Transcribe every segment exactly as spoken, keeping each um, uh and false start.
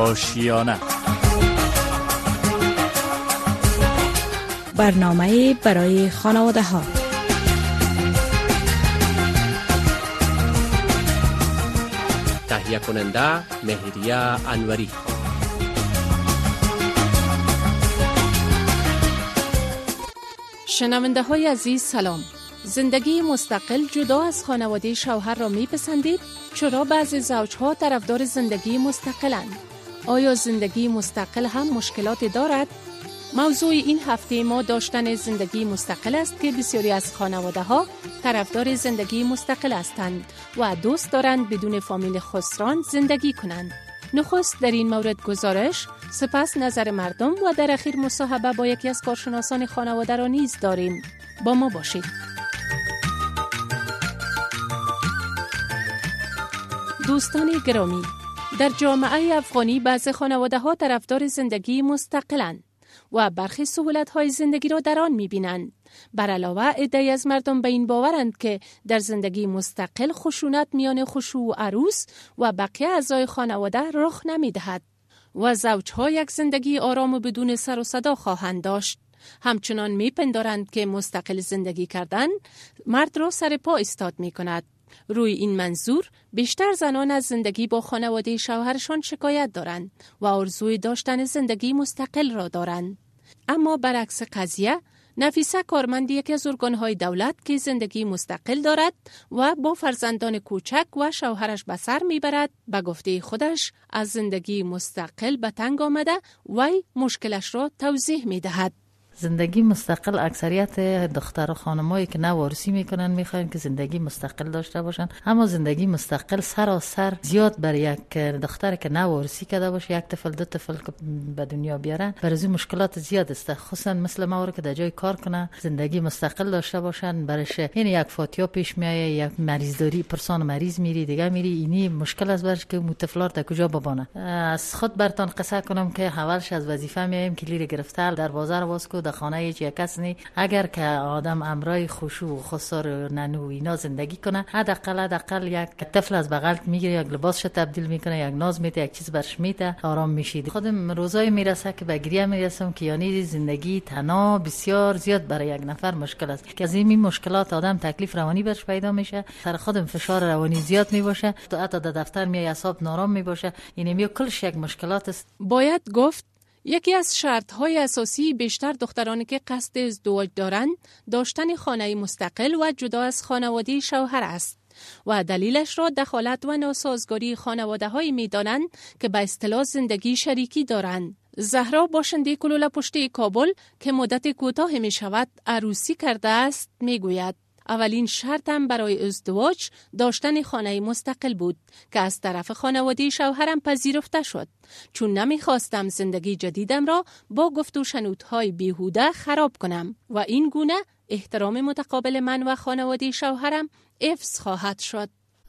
آشیانه. برنامه برای خانواده ها. تهیه کننده مهریه انوری. شنونده های عزیز سلام. زندگی مستقل جدا از خانواده شوهر را می پسندید؟ چرا بعضی زوجها طرفدار زندگی مستقلند؟ آیا زندگی مستقل هم مشکلاتی دارد؟ موضوع این هفته ما داشتن زندگی مستقل است که بسیاری از خانواده ها طرفدار زندگی مستقل هستند و دوست دارند بدون فامیل خسران زندگی کنند. نخست در این مورد گزارش، سپس نظر مردم و در اخیر مصاحبه با یکی از کارشناسان خانواده را نیز داریم. با ما باشید. دوستان گرامی، در جامعه افغانی بعضی خانواده ها طرفدار زندگی مستقلند و برخی سهولت‌های زندگی را در آن می‌بینند. بر علاوه عده‌ای از مردم به این باورند که در زندگی مستقل خشونت میان خشوع و عروس و بقیه اعضای خانواده رخ نمی‌دهد و زوج‌ها یک زندگی آرام و بدون سر و صدا خواهند داشت. همچنان می‌پندارند که مستقل زندگی کردن مرد را سر پا ایستاد می‌کند. روی این منظور بیشتر زنان از زندگی با خانواده شوهرشان شکایت دارند و آرزوی داشتن زندگی مستقل را دارند. اما برعکس قضیه، نفیسه کارمند یکی از ارگان‌های دولت که زندگی مستقل دارد و با فرزندان کوچک و شوهرش به سر میبرد، به گفته خودش از زندگی مستقل به تنگ آمده وی مشکلش را توضیح میدهد. زندگی مستقل اکثریت دختر و خانمایی که نوارسی میکنن میخواین که زندگی مستقل داشته باشن، اما زندگی مستقل سراسر زیاد برای یک دختر که نوارسی کرده باشه، یک طفل دو طفل که به دنیا بیارن، برای مشکلات زیاد است. خصوصا مثل ما که در جای کار کنه زندگی مستقل داشته باشن، برش این یک فاتیا پیش میایه، یک مریض داری پرسان مریض میری دیگه میری، اینی مشکل است برش که متفلار تا کجا ببانه. از خود برتان قصه کنم که اولش از وظیفه میایم کلیر گرفته دروازه رو باز کو خانه هیچ یک کس نی. اگر که آدم امرای خشوع و خسار و ننو اینا زندگی کنه، حداقل حداقل یک طفل از بغل میگیره، یک لباسش تبدیل میکنه، یک ناز میده، یک چیز برش میده، آرام میشید. خودم روزای میرسه که به گریه میرسم که یعنی زندگی تنها بسیار زیاد برای یک نفر مشکل است، که از این مشکلات آدم تکلیف روانی برش پیدا میشه، سر خودم فشار روانی زیاد میباشه، تو حتی در دفتر میای اعصاب نارام میباشه، یعنی میو کلش یک مشکلات است. باید گفت یکی از شرط‌های اساسی بیشتر دخترانی که قصد ازدواج دارند داشتن خانه مستقل و جدا از خانواده شوهر است و دلیلش را دخالت و ناسازگاری خانواده‌هایی می‌دانند که به اصطلاح زندگی شریکی دارند. زهرا باشنده کلوله پشتی کابل که مدت کوتاه می‌شود عروسی کرده است می‌گوید اولین شرطم برای ازدواج داشتن خانه مستقل بود که از طرف خانواده شوهرم پذیرفته شد، چون نمیخواستم زندگی جدیدم را با گفت و شنودهای بیهوده خراب کنم و این گونه احترام متقابل من و خانواده شوهرم حفظ خواهد شد.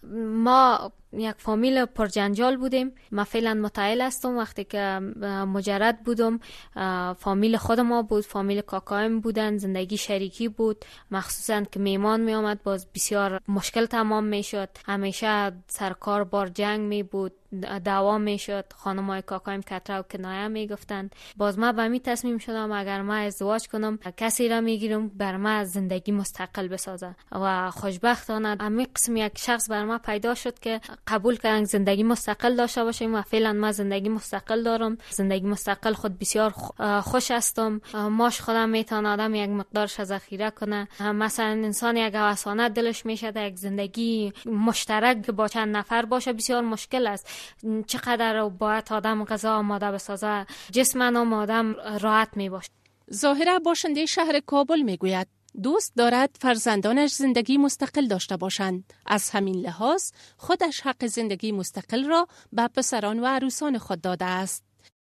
ما یک فامیل پرجنجال بودیم. من فعلا متعهل هستم. وقتی که مجرد بودم فامیل خود ما بود، فامیل کاکایم بودن، زندگی شریکی بود، مخصوصا که میمان می آمد باز بسیار مشکل تمام می شد. همیشه سرکار بار جنگ می بود، دعوا می شد، خانمای کاکایم کتره و کنایه می گفتند. باز ما به می تصمیم شدم اگر ما ازدواج کنم کسی را می گیرم بر ما زندگی مستقل بسازه و خوشبختانه همین قسم یک شخص بر ما پیدا شد که قبول کردن زندگی مستقل داشته باشیم و فعلا ما زندگی مستقل دارم. زندگی مستقل خود بسیار خوش هستم. ماش خودم میتونه آدم یک مقدارش ذخیره کنه. مثلا انسان یک هوسانه دلش میشه یک زندگی مشترک با چند نفر باشه بسیار مشکل است. چقدر باید آدم غذا آماده بسازه، جسم آدم راحت میباشه. ظاهرا باشنده شهر کابل میگوید دوست دارد فرزندانش زندگی مستقل داشته باشند. از همین لحاظ خودش حق زندگی مستقل را به پسران و عروسان خود داده است.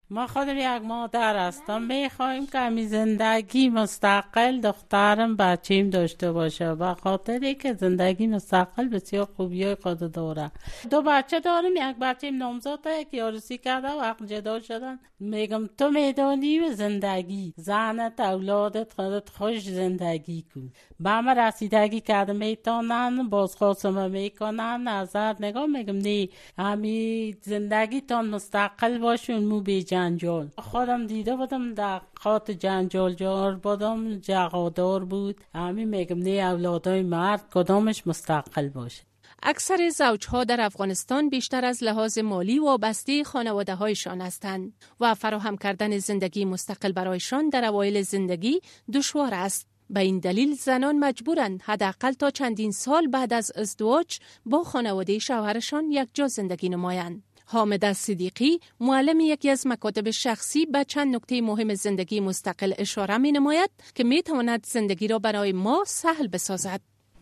ما خودم یک مادر هستم، میخوایم که همی زندگی مستقل دخترم بچیم داشته باشه، به خاطری که زندگی مستقل بسیار خوبیای خود داره. دو بچه دارم، یک بچیم نامزاده که عروسی کرده و حق جدا شدن. میگم تو میدانی و زندگی زنت اولادت خودت خوش زندگی کن. به همه رسیدگی کرده میتونن بازخواستم میکنن نظر نگاه. میگم نه، همی زندگی تان مستقل باشون، مو بی جنجال. خودم دیده بودم در خاط جنجال جار بودم، جغادار بود. همی میگم نه، اولادای مرد کدامش مستقل باشه. اکثر زوجها در افغانستان بیشتر از لحاظ مالی وابسته خانواده هایشان هستند و فراهم کردن زندگی مستقل برایشان در اوایل زندگی دشوار است. به این دلیل زنان مجبورند حداقل تا چندین سال بعد از ازدواج با خانواده شوهرشان یک جا زندگی نمایند. حامد صدیقی، معلم یکی از مکاتب شخصی، به چند نکته مهم زندگی مستقل اشاره می نماید که می تواند زندگی را برای ما سهل بسازد.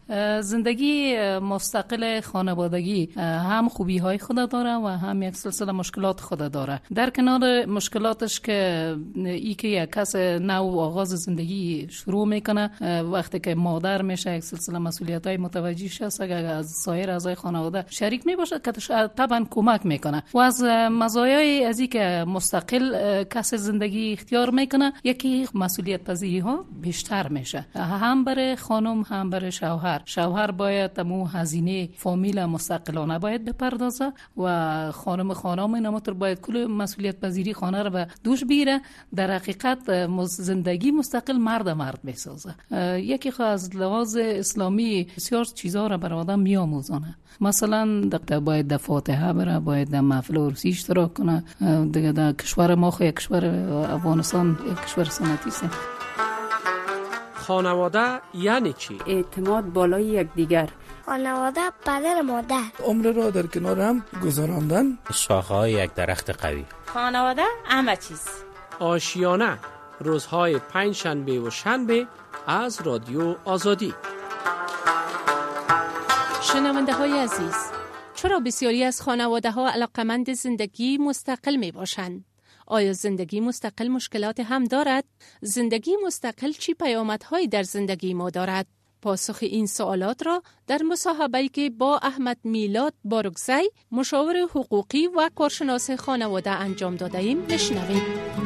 زندگی مستقل خانوادگی هم خوبی های خود داره و هم یک سلسله مشکلات خود داره. در کنار مشکلاتش که ای که یک کس نو آغاز زندگی شروع میکنه، وقتی که مادر میشه یک سلسله مسئولیت های متوجه شست، اگر از سایر اعضای خانواده شریک میباشه که طبعا کمک میکنه. و از مزایای از این که مستقل کس زندگی اختیار میکنه، یکی مسئولیت پذیری ها بیشتر میشه، هم برای خانم هم برای شوهر. شوهر باید تمام هزینه فامیل مستقلانه باید بپردازه و خانم خانم اینماتر باید کل مسئولیت پذیری خانه رو به دوش بیره. در حقیقت زندگی مستقل مرد مرد بسازه. یکی خو از لحاظ اسلامی بسیار چیزا رو بر آدم میآموزونه. مثلا باید در فاتحه بره، باید در محفل عروسی اشتراک کنه. دیگه در کشور ما خو یک کشور افغانستان یک کشور سنتی است. خانواده یعنی چی؟ اعتماد بالای یکدیگر. خانواده پدر مادر. عمر را در کنار هم گذراندن. شاخه‌های یک درخت قوی. خانواده همه چیز. آشیانه، روزهای پنج شنبه و شنبه از رادیو آزادی. شنونده های عزیز، چرا بسیاری از خانواده ها علاقمند زندگی مستقل می باشند؟ آیا زندگی مستقل مشکلات هم دارد؟ زندگی مستقل چی پیامدهایی در زندگی ما دارد؟ پاسخ این سوالات را در مصاحبه‌ای که با احمد میلاد بارگزی، مشاور حقوقی و کارشناس خانواده انجام داده ایم بشنوید.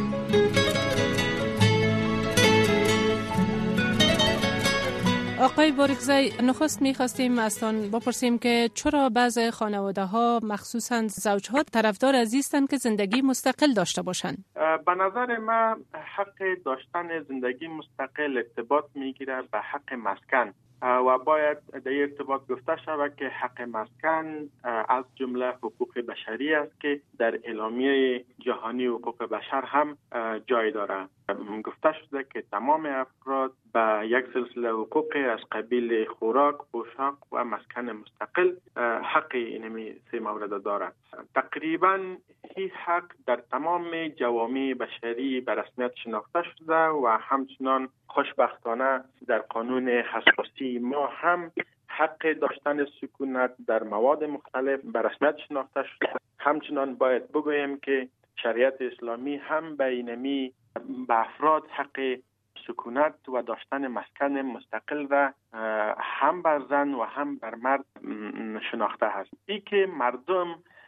آقای بارگزی، نخست می‌خواستیم ازتان بپرسیم که چرا بعضی خانواده‌ها مخصوصاً زوجها طرفدار از هستند که زندگی مستقل داشته باشند؟ به نظر من حق داشتن زندگی مستقل ارتباط میگیره به حق مسکن و باید در ارتباط گفته شود که حق مسکن از جمله حقوق بشری است که در اعلامیه جهانی حقوق بشر هم جای داره. گفته شده که تمام افراد به یک سلسله حقوق از قبیل خوراک، پوشاک و مسکن مستقل حق اینمی سه مورد دارد. تقریبا این حق در تمام جوامع بشری به رسمیت شناخته شده و همچنان خوشبختانه در قانون اساسی ما هم حق داشتن سکونت در مواد مختلف به رسمیت شناخته شده. همچنان باید بگوییم که شریعت اسلامی هم به اینمی به افراد حق سکونت و داشتن مسکن مستقل و هم بر زن و هم بر مرد شناخته هست. ای که مردم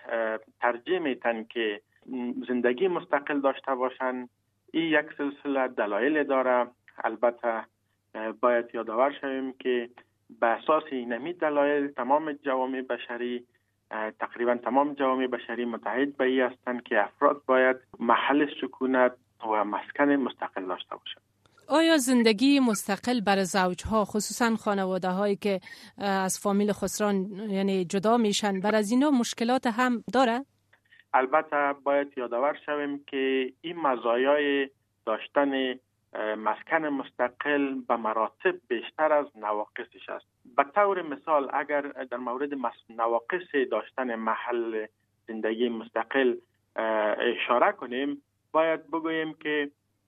ترجیح میتن که زندگی مستقل داشته باشن، این یک سلسله دلایل داره. البته باید یادآور شویم که به اساس اینمی دلایل تمام جوامع بشری تقریبا تمام جوامع بشری متحد به این هستند که افراد باید محل سکونت و مسکن مستقل داشته باشند. آیا زندگی مستقل برای زوجها، خصوصا خانواده هایی که از فامیل خسران یعنی جدا میشن، بر از اینا مشکلات هم داره؟ البته باید یادآور شویم که این مزایای داشتن مسکن مستقل به مراتب بیشتر از نواقصش است. به طور مثال اگر در مورد نواقص داشتن محل زندگی مستقل اشاره کنیم، باید بگوییم که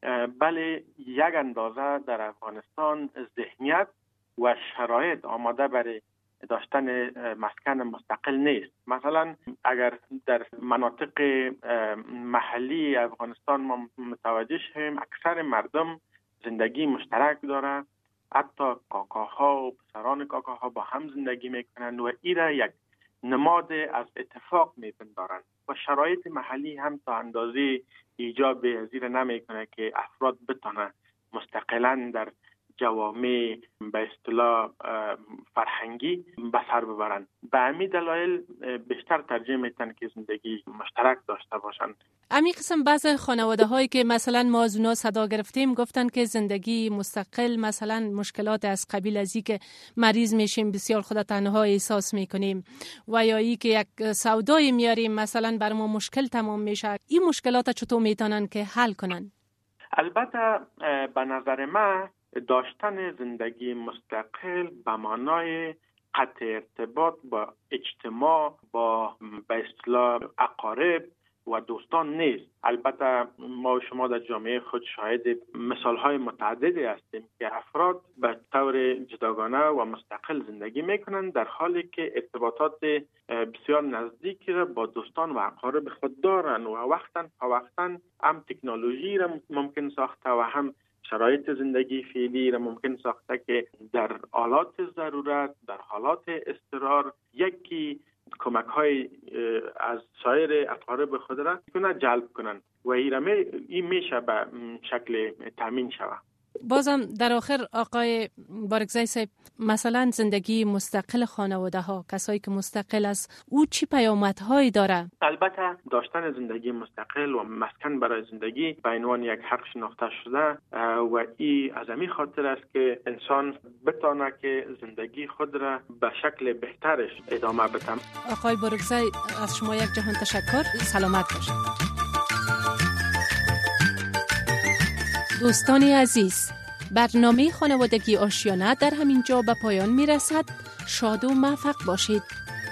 بله یک اندازه در افغانستان ذهنیت و شرایط آماده برای داشتن مسکن مستقل نیست. مثلا اگر در مناطق محلی افغانستان ما متوجه شویم اکثر مردم زندگی مشترک داره، حتی کاکاها و پسران کاکاها با هم زندگی میکنند و ایرا یک نماد از اتفاق میپندارند و شرایط محلی هم تا اندازه ایجاب پذیر نمیکنه که افراد بتونن مستقلاً در جوامع به اصطلاح فرهنگی به سر ببرند. به همین دلایل بیشتر ترجیح میدن که زندگی مشترک داشته باشند. امی قسم بعض خانواده هایی که مثلا ما از اونا صدا گرفتیم گفتن که زندگی مستقل مثلا مشکلات از قبیل از این که مریض میشیم بسیار خود تنها احساس میکنیم و یا ای که یک سودای میاریم مثلا بر ما مشکل تمام میشه. این مشکلات چطور میتونن که حل کنن؟ البته به نظر من داشتن زندگی مستقل به معنای قطع ارتباط با اجتماع، با به اصطلاح اقارب و دوستان نیست. البته ما و شما در جامعه خود شاهد مثالهای متعددی هستیم که افراد به طور جداگانه و مستقل زندگی میکنند در حالی که ارتباطات بسیار نزدیکی را با دوستان و اقارب خود دارند و وقتاً فوقتاً هم تکنولوژی را ممکن ساخته و هم شرایط زندگی فعلی را ممکن ساخته که در حالات ضرورت، در حالات اضطرار یکی کمک های از سایر اقارب خود را کنه جلب کنن و این میشه به شکل تامین شود. بازم در آخر آقای بارگزای صاحب، مثلا زندگی مستقل خانواده ها، کسایی که مستقل است، او چی پیامدهایی داره؟ البته داشتن زندگی مستقل و مسکن برای زندگی به عنوان یک حق شناخته شده و این از همین خاطر است که انسان بتونه که زندگی خود را به شکل بهترش ادامه بده. آقای بارگزای از شما یک جهان تشکر. سلامت باشید. دوستان عزیز، برنامه خانوادگی آشیانه در همین جا به پایان می رسد. شاد و موفق باشید.